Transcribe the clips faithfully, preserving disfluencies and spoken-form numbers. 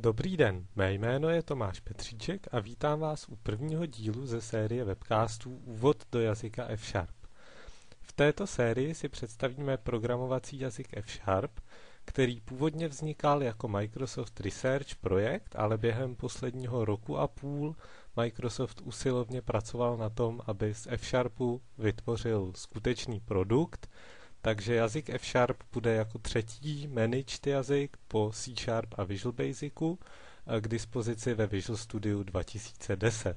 Dobrý den, mé jméno je Tomáš Petříček a vítám vás u prvního dílu ze série webcastů Úvod do jazyka F Sharp. V této sérii si představíme programovací jazyk F Sharp, který původně vznikal jako Microsoft Research projekt, ale během posledního roku a půl Microsoft usilovně pracoval na tom, aby z F Sharpu vytvořil skutečný produkt, takže jazyk F Sharp bude jako třetí managed jazyk po C Sharp a Visual Basicu k dispozici ve Visual Studio dva tisíce deset.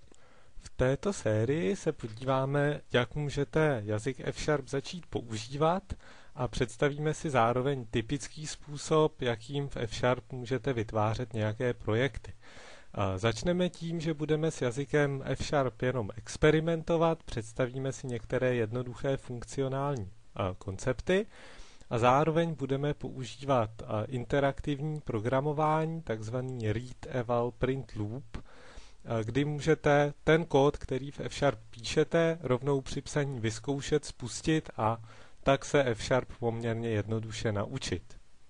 V této sérii se podíváme, jak můžete jazyk F Sharp začít používat a představíme si zároveň typický způsob, jakým v F Sharp můžete vytvářet nějaké projekty. A začneme tím, že budeme s jazykem F Sharp jenom experimentovat, představíme si některé jednoduché funkcionální koncepty a zároveň budeme používat interaktivní programování, takzvaný read eval print loop, kdy můžete ten kód, který v F Sharp píšete, rovnou při psaní vyzkoušet, spustit a tak se F Sharp poměrně jednoduše naučit.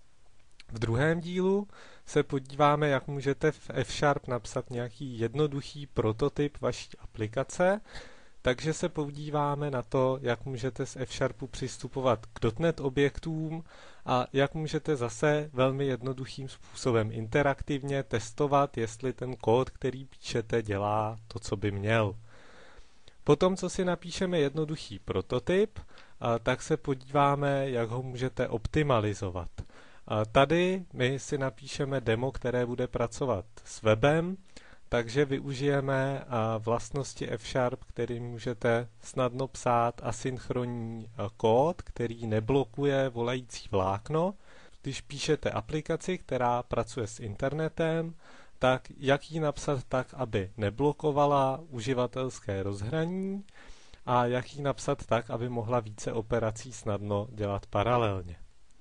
V druhém dílu se podíváme, jak můžete v F Sharp napsat nějaký jednoduchý prototyp vaší aplikace, takže se podíváme na to, jak můžete z F Sharpu přistupovat k dot net objektům a jak můžete zase velmi jednoduchým způsobem interaktivně testovat, jestli ten kód, který píšete, dělá to, co by měl. Potom, co si napíšeme jednoduchý prototyp, tak se podíváme, jak ho můžete optimalizovat. Tady my si napíšeme demo, které bude pracovat s webem, takže využijeme vlastnosti F Sharp, který můžete snadno psát asynchronní kód, který neblokuje volající vlákno. Když píšete aplikaci, která pracuje s internetem, tak jak ji napsat tak, aby neblokovala uživatelské rozhraní a jak ji napsat tak, aby mohla více operací snadno dělat paralelně.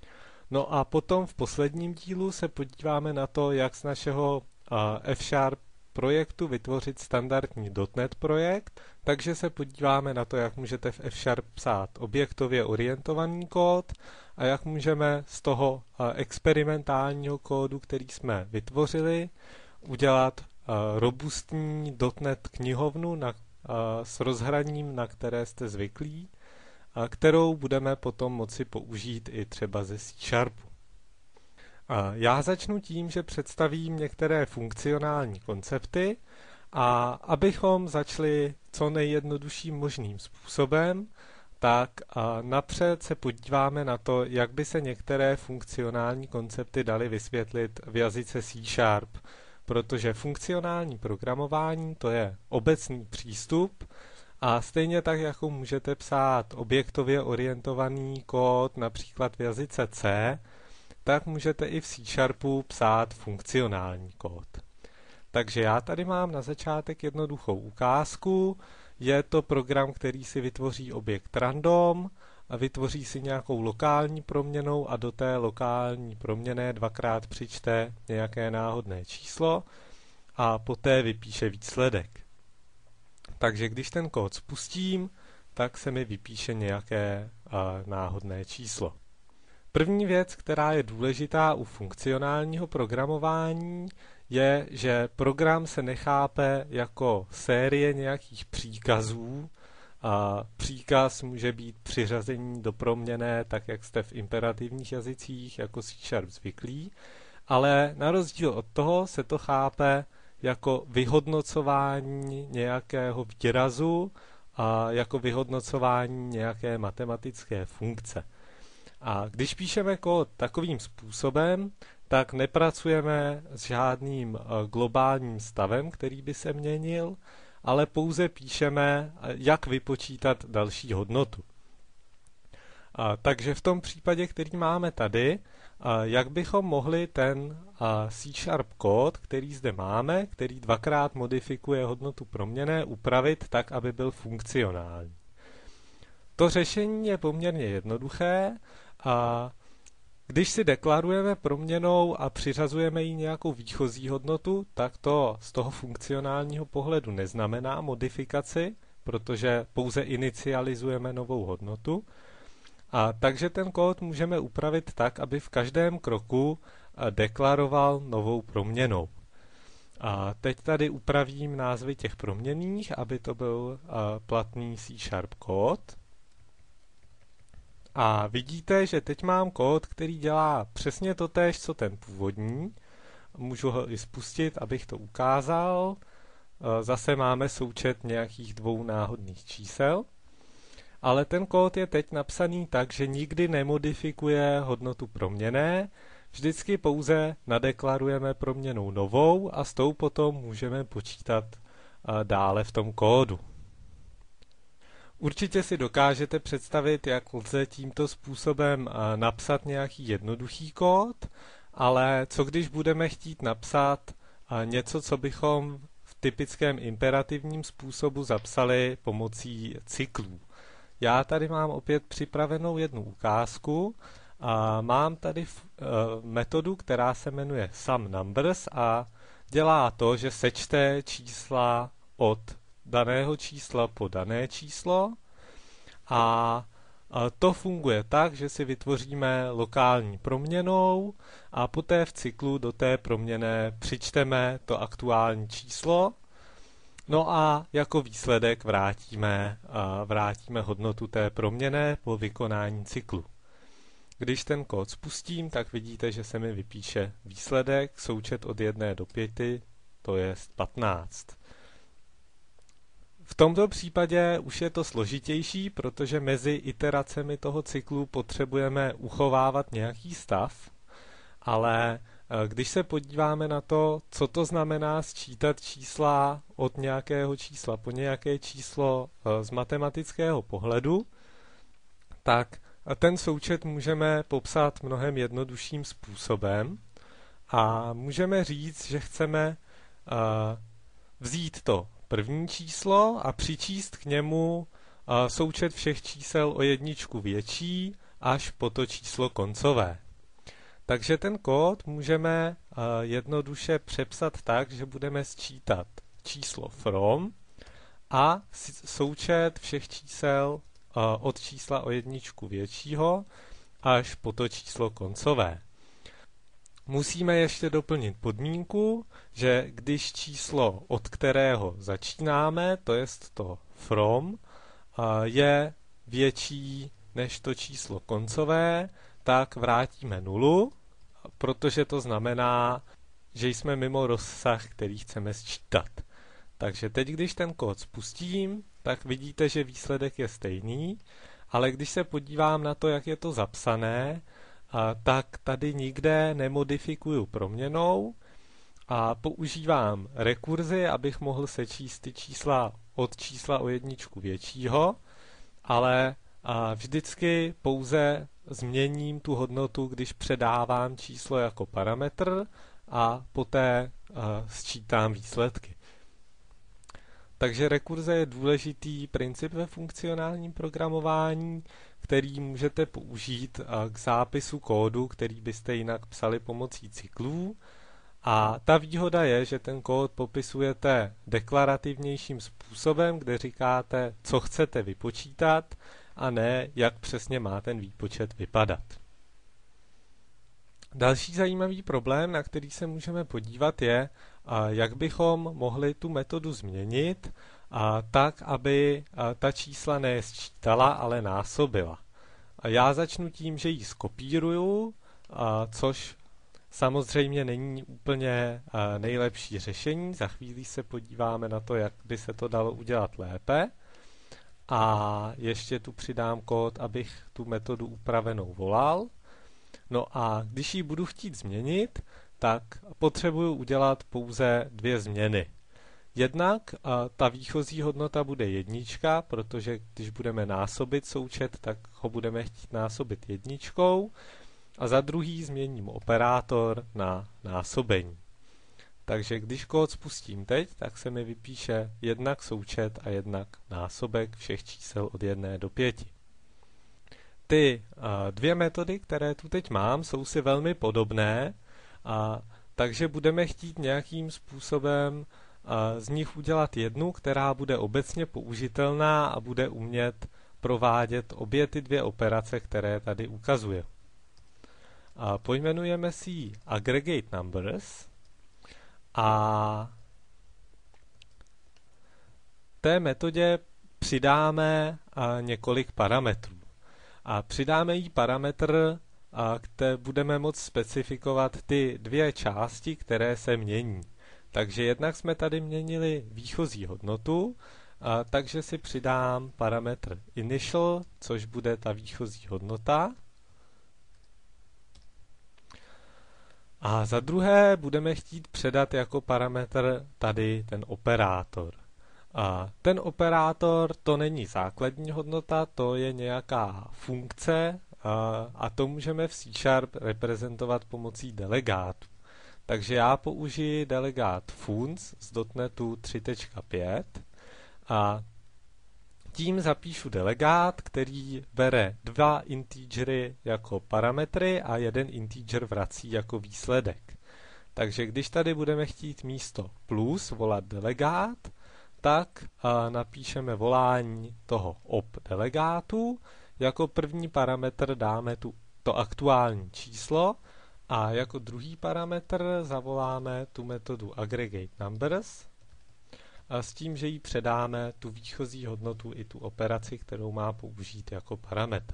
No a potom v posledním dílu se podíváme na to, jak z našeho F Sharp projektu vytvořit standardní dot net projekt, takže se podíváme na to, jak můžete v F Sharp psát objektově orientovaný kód a jak můžeme z toho experimentálního kódu, který jsme vytvořili, udělat robustní dot net knihovnu na, s rozhraním, na které jste zvyklí, a kterou budeme potom moci použít i třeba ze C Sharpu. Já začnu tím, že představím některé funkcionální koncepty a abychom začali co nejjednodušším možným způsobem, tak napřed se podíváme na to, jak by se některé funkcionální koncepty daly vysvětlit v jazyce C Sharp, protože funkcionální programování to je obecný přístup a stejně tak, jako můžete psát objektově orientovaný kód například v jazyce C, tak můžete i v C Sharpu psát funkcionální kód. Takže já tady mám na začátek jednoduchou ukázku. Je to program, který si vytvoří objekt random a vytvoří si nějakou lokální proměnnou a do té lokální proměnné dvakrát přičte nějaké náhodné číslo a poté vypíše výsledek. Takže když ten kód spustím, tak se mi vypíše nějaké uh, náhodné číslo. První věc, která je důležitá u funkcionálního programování, je, že program se nechápe jako série nějakých příkazů. A příkaz může být přiřazení do proměnné, tak jak jste v imperativních jazycích jako C Sharp zvyklí, ale na rozdíl od toho se to chápe jako vyhodnocování nějakého výrazu a jako vyhodnocování nějaké matematické funkce. A když píšeme kód takovým způsobem, tak nepracujeme s žádným globálním stavem, který by se měnil, ale pouze píšeme, jak vypočítat další hodnotu. A takže v tom případě, který máme tady, jak bychom mohli ten C Sharp kód, který zde máme, který dvakrát modifikuje hodnotu proměnné, upravit tak, aby byl funkcionální. To řešení je poměrně jednoduché. A když si deklarujeme proměnnou a přiřazujeme jí nějakou výchozí hodnotu, tak to z toho funkcionálního pohledu neznamená modifikaci, protože pouze inicializujeme novou hodnotu. A takže ten kód můžeme upravit tak, aby v každém kroku deklaroval novou proměnnou. A teď tady upravím názvy těch proměnných, aby to byl platný C Sharp kód. A vidíte, že teď mám kód, který dělá přesně totéž, co ten původní. Můžu ho i spustit, abych to ukázal. Zase máme součet nějakých dvou náhodných čísel. Ale ten kód je teď napsaný tak, že nikdy nemodifikuje hodnotu proměnné, vždycky pouze nadeklarujeme proměnnou novou a s tou potom můžeme počítat dále v tom kódu. Určitě si dokážete představit, jak lze tímto způsobem napsat nějaký jednoduchý kód, ale co když budeme chtít napsat něco, co bychom v typickém imperativním způsobu zapsali pomocí cyklů. Já tady mám opět připravenou jednu ukázku a mám tady metodu, která se jmenuje SumNumbers a dělá to, že sečte čísla od daného čísla po dané číslo a to funguje tak, že si vytvoříme lokální proměnnou a poté v cyklu do té proměnné přičteme to aktuální číslo. No a jako výsledek vrátíme, vrátíme hodnotu té proměnné po vykonání cyklu. Když ten kód spustím, tak vidíte, že se mi vypíše výsledek, součet od jedné do pěti, to je patnáct. V tomto případě už je to složitější, protože mezi iteracemi toho cyklu potřebujeme uchovávat nějaký stav, ale když se podíváme na to, co to znamená sčítat čísla od nějakého čísla po nějaké číslo z matematického pohledu, tak ten součet můžeme popsat mnohem jednodušším způsobem a můžeme říct, že chceme vzít to první číslo a přičíst k němu součet všech čísel o jedničku větší až po to číslo koncové. Takže ten kód můžeme jednoduše přepsat tak, že budeme sčítat číslo from a součet všech čísel od čísla o jedničku většího až po to číslo koncové. Musíme ještě doplnit podmínku, že když číslo, od kterého začínáme, to jest to from, je větší než to číslo koncové, tak vrátíme nulu, protože to znamená, že jsme mimo rozsah, který chceme sčítat. Takže teď, když ten kód spustím, tak vidíte, že výsledek je stejný, ale když se podívám na to, jak je to zapsané, tak tady nikde nemodifikuju proměnnou a používám rekurzi, abych mohl sečíst ty čísla od čísla o jedničku většího, ale vždycky pouze změním tu hodnotu, když předávám číslo jako parametr a poté sčítám výsledky. Takže rekurze je důležitý princip ve funkcionálním programování, který můžete použít k zápisu kódu, který byste jinak psali pomocí cyklů. A ta výhoda je, že ten kód popisujete deklarativnějším způsobem, kde říkáte, co chcete vypočítat, a ne, jak přesně má ten výpočet vypadat. Další zajímavý problém, na který se můžeme podívat, je, jak bychom mohli tu metodu změnit tak, aby ta čísla ne sčítala, ale násobila. Já začnu tím, že ji skopíruju, což samozřejmě není úplně nejlepší řešení. Za chvíli se podíváme na to, jak by se to dalo udělat lépe. A ještě tu přidám kód, abych tu metodu upravenou volal. No a když ji budu chtít změnit, tak potřebuju udělat pouze dvě změny. Jednak a, ta výchozí hodnota bude jednička, protože když budeme násobit součet, tak ho budeme chtít násobit jedničkou. A za druhý změním operátor na násobení. Takže když kód spustím teď, tak se mi vypíše jednak součet a jednak násobek všech čísel od jedné do pěti. Ty a, dvě metody, které tu teď mám, jsou si velmi podobné, a, takže budeme chtít nějakým způsobem a, z nich udělat jednu, která bude obecně použitelná a bude umět provádět obě ty dvě operace, které tady ukazuje. A pojmenujeme si ji aggregate numbers a té metodě přidáme několik parametrů. A přidáme jí parametr, kde budeme moct specifikovat ty dvě části, které se mění. Takže jednak jsme tady měnili výchozí hodnotu, a takže si přidám parametr initial, což bude ta výchozí hodnota. A za druhé budeme chtít předat jako parametr tady ten operátor. A ten operátor to není základní hodnota, to je nějaká funkce a, a to můžeme v C Sharp reprezentovat pomocí delegátů. Takže já použiji delegát func z dotnetu tři tečka pět a tím zapíšu delegát, který bere dva integery jako parametry a jeden integer vrací jako výsledek. Takže když tady budeme chtít místo plus volat delegát, tak a, napíšeme volání toho op delegátu. Jako první parametr dáme tu, to aktuální číslo a jako druhý parametr zavoláme tu metodu aggregate numbers a s tím, že jí předáme tu výchozí hodnotu i tu operaci, kterou má použít jako parametr.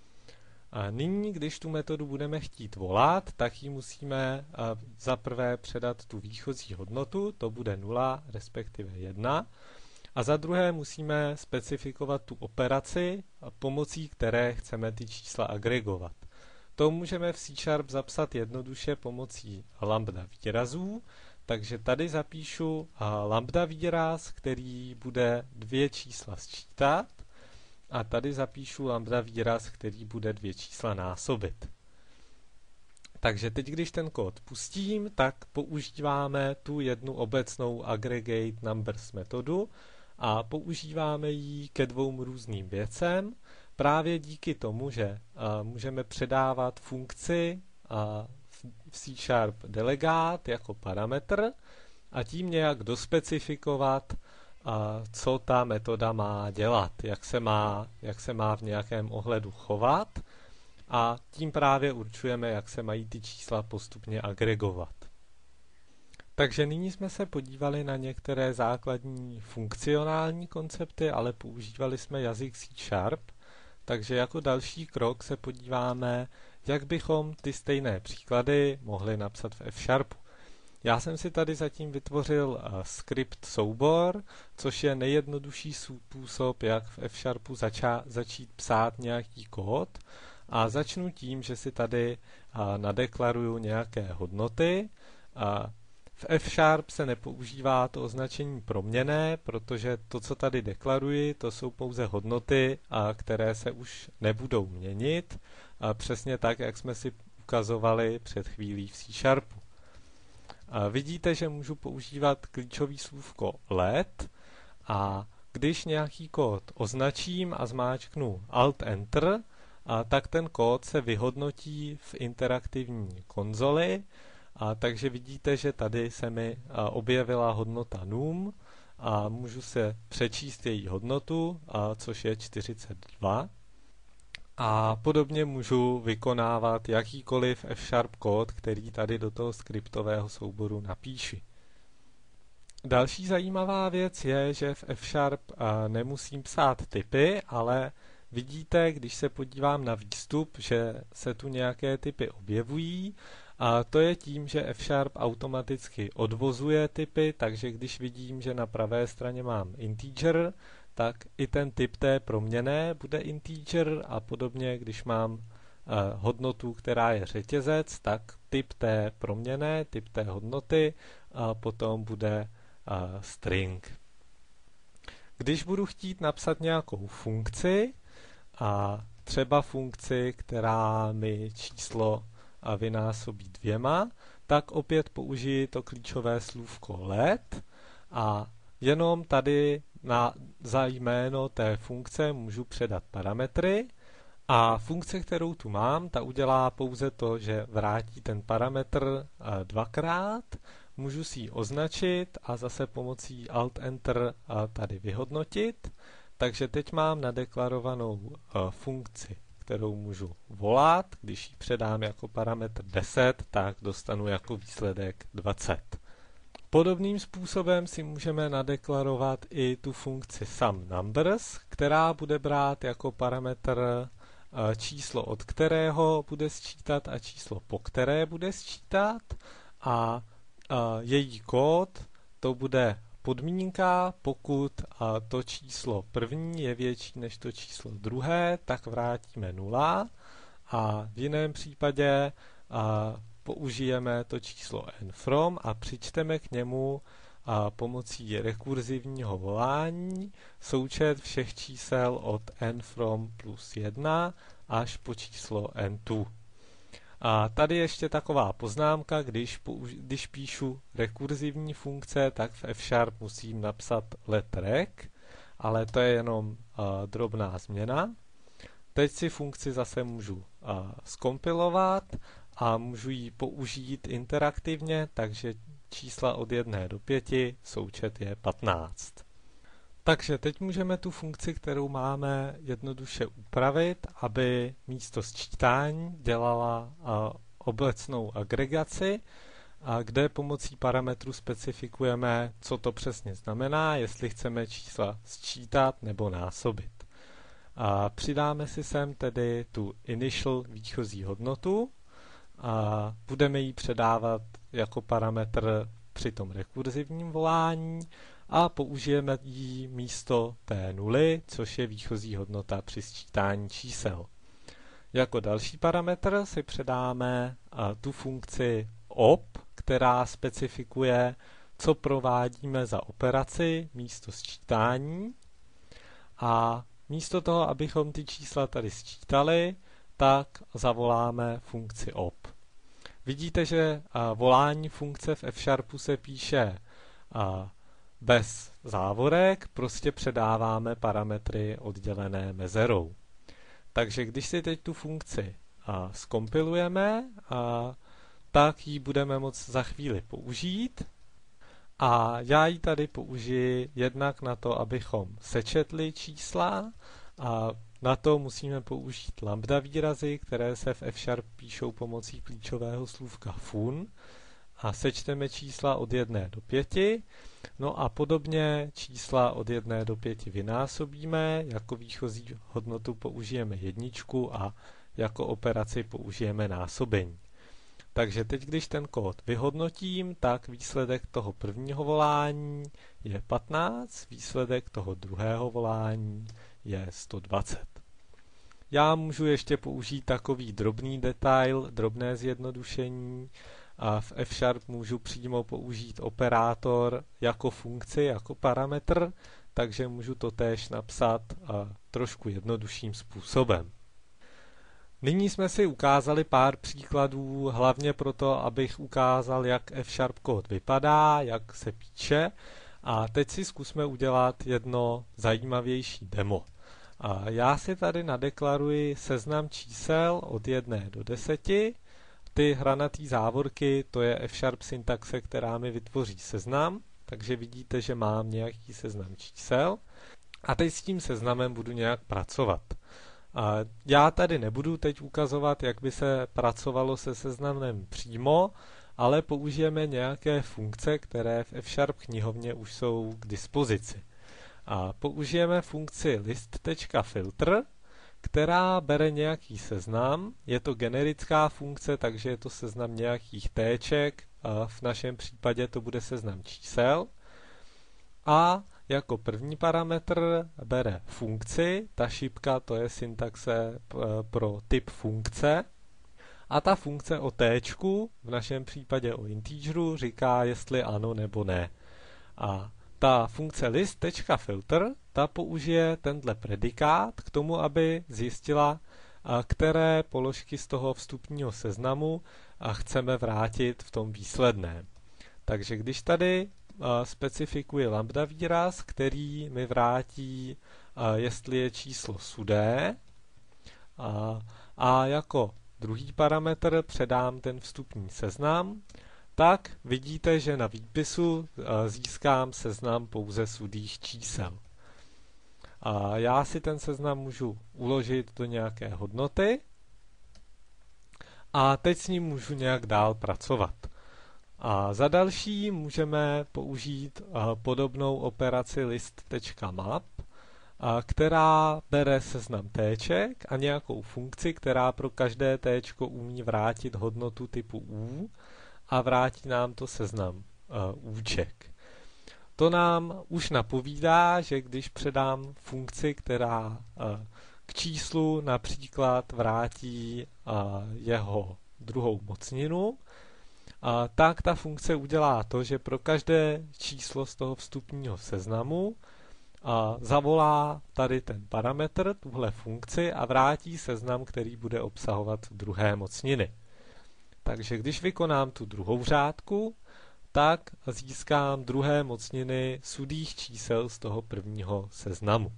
A nyní, když tu metodu budeme chtít volat, tak jí musíme za prvé předat tu výchozí hodnotu, to bude nula, respektive jedna, a za druhé musíme specifikovat tu operaci, pomocí které chceme ty čísla agregovat. To můžeme v C Sharp zapsat jednoduše pomocí lambda výrazů, takže tady zapíšu lambda výraz, který bude dvě čísla sčítat, a tady zapíšu lambda výraz, který bude dvě čísla násobit. Takže teď, když ten kód pustím, tak používáme tu jednu obecnou aggregate numbers metodu a používáme ji ke dvou různým věcem. Právě díky tomu, že a, můžeme předávat funkci a, v C Sharp delegát jako parametr a tím nějak dospecifikovat, a, co ta metoda má dělat, jak se má, jak se má v nějakém ohledu chovat, a tím právě určujeme, jak se mají ty čísla postupně agregovat. Takže nyní jsme se podívali na některé základní funkcionální koncepty, ale používali jsme jazyk C Sharp, takže jako další krok se podíváme, jak bychom ty stejné příklady mohli napsat v F Sharpu. Já jsem si tady zatím vytvořil uh, skript soubor, což je nejjednodušší způsob, jak v F Sharpu zača- začít psát nějaký kód. A začnu tím, že si tady uh, nadeklaruju nějaké hodnoty. Uh, v F Sharp se nepoužívá to označení proměnné, protože to, co tady deklaruji, to jsou pouze hodnoty, uh, které se už nebudou měnit, uh, přesně tak, jak jsme si ukazovali před chvílí v C Sharpu. Uh, vidíte, že můžu používat klíčový slůvko let a když nějaký kód označím a zmáčknu Alt-Enter, a tak ten kód se vyhodnotí v interaktivní konzoli, a takže vidíte, že tady se mi a, objevila hodnota num a můžu se přečíst její hodnotu, a, což je čtyřicet dva. A podobně můžu vykonávat jakýkoliv F Sharp kód, který tady do toho skriptového souboru napíši. Další zajímavá věc je, že v F Sharp a, nemusím psát typy, ale vidíte, když se podívám na výstup, že se tu nějaké typy objevují, a to je tím, že F Sharp automaticky odvozuje typy, takže když vidím, že na pravé straně mám integer, tak i ten typ té proměnné bude integer a podobně, když mám uh, hodnotu, která je řetězec, tak typ té proměnné, typ té hodnoty a potom bude uh, string. Když budu chtít napsat nějakou funkci, a třeba funkci, která mi číslo vynásobí dvěma, tak opět použiji to klíčové slůvko let a jenom tady na, za jméno té funkce můžu předat parametry a funkce, kterou tu mám, ta udělá pouze to, že vrátí ten parametr dvakrát, můžu si ji označit a zase pomocí Alt-Enter tady vyhodnotit. Takže teď mám nadeklarovanou uh, funkci, kterou můžu volat. Když ji předám jako parametr deset, tak dostanu jako výsledek dvacet. Podobným způsobem si můžeme nadeklarovat i tu funkci SumNumbers, která bude brát jako parametr číslo, od kterého bude sčítat a číslo, po které bude sčítat. A její kód to bude podmínka, pokud to číslo první je větší než to číslo druhé, tak vrátíme nula a v jiném případě použijeme to číslo nFrom a přičteme k němu a pomocí rekurzivního volání součet všech čísel od nFrom plus jedna až po číslo n dva. A tady ještě taková poznámka, když, použi- když píšu rekurzivní funkce, tak v F-Sharp musím napsat let rec, ale to je jenom uh, drobná změna. Teď si funkci zase můžu uh, zkompilovat a můžu ji použít interaktivně, takže čísla od jedné do pěti, součet je patnáct. Takže teď můžeme tu funkci, kterou máme, jednoduše upravit, aby místo sčítání dělala a, obecnou agregaci, a kde pomocí parametru specifikujeme, co to přesně znamená, jestli chceme čísla sčítat nebo násobit. A přidáme si sem tedy tu initial výchozí hodnotu a budeme ji předávat jako parametr při tom rekurzivním volání a použijeme ji místo té nuly, což je výchozí hodnota při sčítání čísel. Jako další parametr si předáme tu funkci op, která specifikuje, co provádíme za operaci místo sčítání. A místo toho, abychom ty čísla tady sčítali, tak zavoláme funkci op. Vidíte, že volání funkce v F-Sharpu se píše bez závorek, prostě předáváme parametry oddělené mezerou. Takže když si teď tu funkci a, zkompilujeme, a, tak ji budeme moct za chvíli použít. A já ji tady použiji jednak na to, abychom sečetli čísla, a na to musíme použít lambda výrazy, které se v F-Sharp píšou pomocí klíčového slůvka fun. A sečteme čísla od jedné do pěti, no a podobně čísla od jedné do pěti vynásobíme, jako výchozí hodnotu použijeme jedničku a jako operaci použijeme násobení. Takže teď, když ten kód vyhodnotím, tak výsledek toho prvního volání je patnáct, výsledek toho druhého volání je sto dvacet. Já můžu ještě použít takový drobný detail, drobné zjednodušení, a v F-Sharp můžu přímo použít operátor jako funkci, jako parametr, takže můžu to též napsat a trošku jednodušším způsobem. Nyní jsme si ukázali pár příkladů, hlavně proto, abych ukázal, jak F-Sharp kód vypadá, jak se píše, a teď si zkusme udělat jedno zajímavější demo. A já si tady nadeklaruji seznam čísel od jedné do deseti. Ty hranatý závorky, to je F-Sharp syntaxe, která mi vytvoří seznam, takže vidíte, že mám nějaký seznam čísel a teď s tím seznamem budu nějak pracovat. A já tady nebudu teď ukazovat, jak by se pracovalo se seznamem přímo, ale použijeme nějaké funkce, které v F-Sharp knihovně už jsou k dispozici. A použijeme funkci list.filter, která bere nějaký seznam, je to generická funkce, takže je to seznam nějakých téček, a v našem případě to bude seznam čísel. A jako první parametr bere funkci, ta šipka to je syntaxe pro typ funkce. A ta funkce o téčku, v našem případě o integeru, říká, jestli ano nebo ne. A ta funkce list.filter, ta použije tenhle predikát k tomu, aby zjistila, které položky z toho vstupního seznamu chceme vrátit v tom výsledném. Takže když tady specifikuji lambda výraz, který mi vrátí, jestli je číslo sudé, a, a jako druhý parametr předám ten vstupní seznam, tak vidíte, že na výpisu získám seznam pouze sudých čísel. A já si ten seznam můžu uložit do nějaké hodnoty a teď s ním můžu nějak dál pracovat. A za další můžeme použít podobnou operaci list.map, která bere seznam téček a nějakou funkci, která pro každé téčko umí vrátit hodnotu typu U a vrátí nám to seznam úček. To nám už napovídá, že když předám funkci, která k číslu například vrátí jeho druhou mocninu, tak ta funkce udělá to, že pro každé číslo z toho vstupního seznamu zavolá tady ten parametr, tuhle funkci a vrátí seznam, který bude obsahovat druhé mocniny. Takže když vykonám tu druhou řádku, tak získám druhé mocniny sudých čísel z toho prvního seznamu.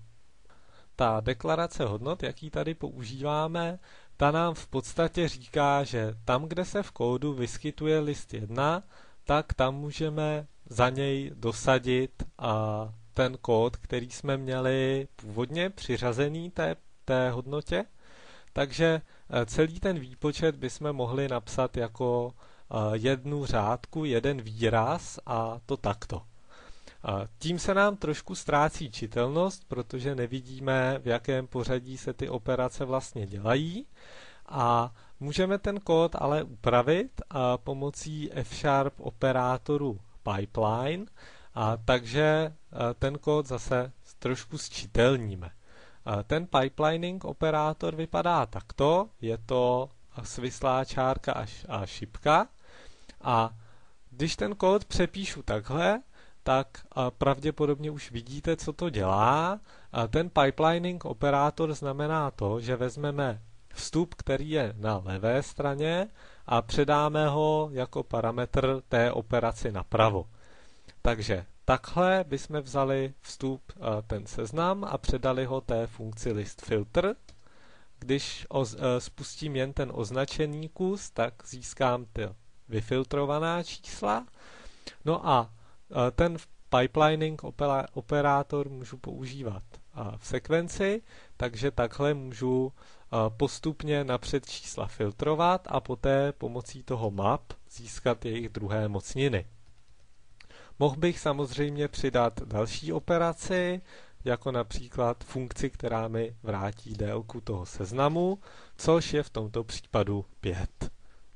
Ta deklarace hodnot, jaký tady používáme, ta nám v podstatě říká, že tam, kde se v kódu vyskytuje list jedna, tak tam můžeme za něj dosadit a ten kód, který jsme měli původně přiřazený té, té hodnotě. Takže celý ten výpočet bychom mohli napsat jako jednu řádku, jeden výraz a to takto. Tím se nám trošku ztrácí čitelnost, protože nevidíme, v jakém pořadí se ty operace vlastně dělají a můžeme ten kód ale upravit pomocí F-sharp operátoru pipeline, a takže ten kód zase trošku zčitelníme. Ten pipelining operátor vypadá takto, je to svislá čárka až a šipka a když ten kód přepíšu takhle, tak pravděpodobně už vidíte, co to dělá. Ten pipelining operátor znamená to, že vezmeme vstup, který je na levé straně a předáme ho jako parametr té operaci napravo. Takže takhle bychom vzali vstup, ten seznam a předali ho té funkci listFilter. Když oz, spustím jen ten označený kus, tak získám ty vyfiltrovaná čísla. No a ten pipelining operátor můžu používat v sekvenci, takže takhle můžu postupně napřed čísla filtrovat a poté pomocí toho map získat jejich druhé mocniny. Mohl bych samozřejmě přidat další operaci, jako například funkci, která mi vrátí délku toho seznamu, což je v tomto případu pět.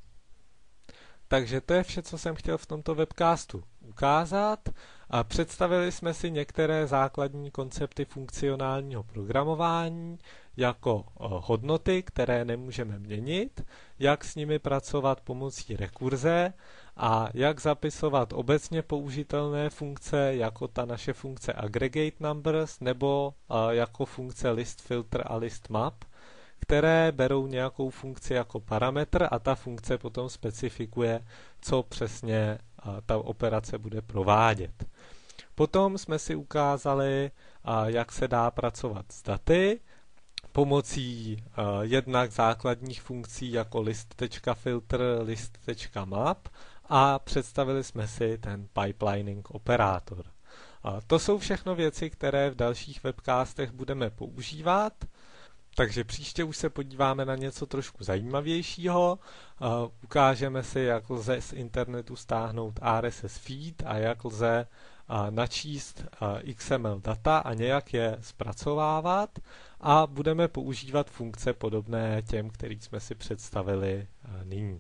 Takže to je vše, co jsem chtěl v tomto webcastu ukázat. A představili jsme si některé základní koncepty funkcionálního programování, jako hodnoty, které nemůžeme měnit, jak s nimi pracovat pomocí rekurze a jak zapisovat obecně použitelné funkce, jako ta naše funkce aggregate numbers nebo jako funkce listFilter a listMap, které berou nějakou funkci jako parametr a ta funkce potom specifikuje, co přesně ta operace bude provádět. Potom jsme si ukázali, jak se dá pracovat s daty pomocí jednak základních funkcí jako list.filter, list.map a představili jsme si ten pipelining operátor. To jsou všechno věci, které v dalších webcastech budeme používat. Takže příště už se podíváme na něco trošku zajímavějšího. Uh, ukážeme si, jak lze z internetu stáhnout R S S feed a jak lze uh, načíst uh, X M L data a nějak je zpracovávat a budeme používat funkce podobné těm, který jsme si představili uh, nyní.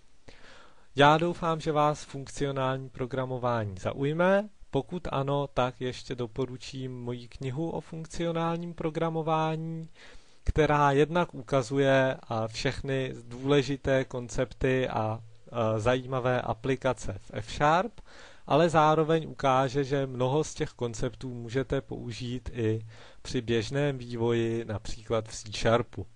Já doufám, že vás funkcionální programování zaujme. Pokud ano, tak ještě doporučím moji knihu o funkcionálním programování, která jednak ukazuje všechny důležité koncepty a zajímavé aplikace v F-sharp, ale zároveň ukáže, že mnoho z těch konceptů můžete použít i při běžném vývoji, například v C sharpu.